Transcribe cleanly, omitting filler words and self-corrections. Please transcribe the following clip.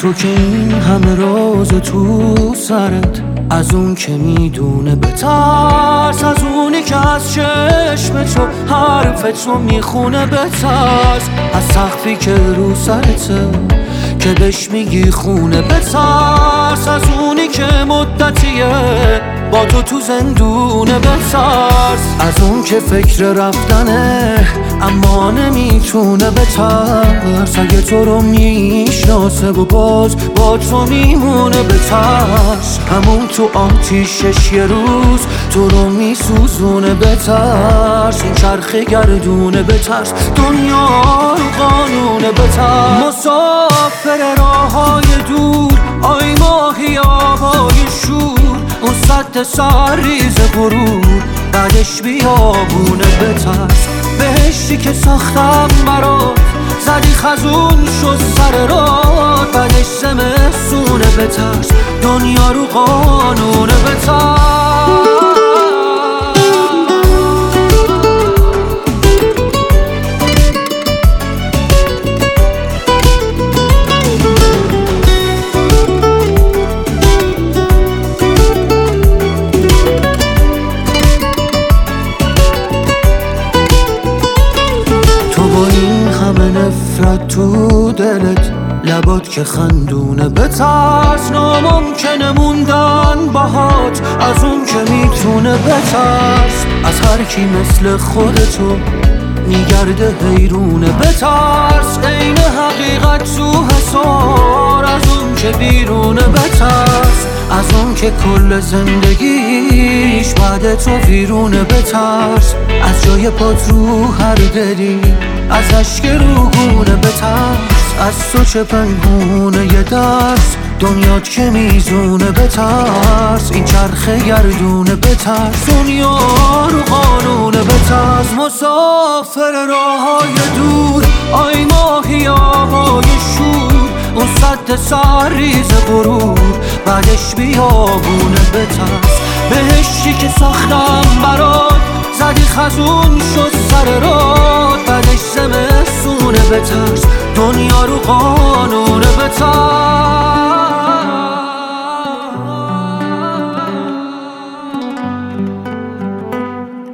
تو که این همه راز تو سرت، از اون که میدونه بترس، از اونی که از چشم تو حرف تو میخونه بترس، از سقفی که رو سرته که بهش میگی خونه بترس، از اونی که مدتیه با تو زندونه بترس، از اون که فکر رفتنه اما نمیتونه بترس، اگه تو رو میشناسه و باز با تو میمونه بترس، همون تو آتیشش یه روز تو رو میسوزونه بترس، این چرخ گردونه بترس، دنیا رو قانونه بترس، مسافر راههای دور آی ماهی آبای شور، اون سد سرریز غرور بعدش بیابونه بترس، بهشتی که ساختم برات زدی خزون شد سر راه، بعدش زمستونه بترس، دنیا رو قانونه بترس. نفرت تو دلت لبات که خندونه بترس، ناممکنه موندن باهات از اون که میتونه بترس، از هر کی مثل خودتو میگرده حیرونه بترس، عین حقیقت تو حصار از اون که بیرونه بترس، از اون که کل زندگیش بعد تو ویرونه بترس، از جای پات رو هر دلی از اشک روگونه بترس، از تو چه پنهونه یه درس دنیات که میزونه بترس، این چرخ گردونه بترس، دنیا رو قانونه بترس، مسافر راههای دور آی ماهی آبای شور، اون سد سرریز غرور بعدش بیابونه بترس، بهشتی که ساختم برات زدی خزون شد سر راه، بعدش زمستونه بترس، دنیا رو قانونه بترس.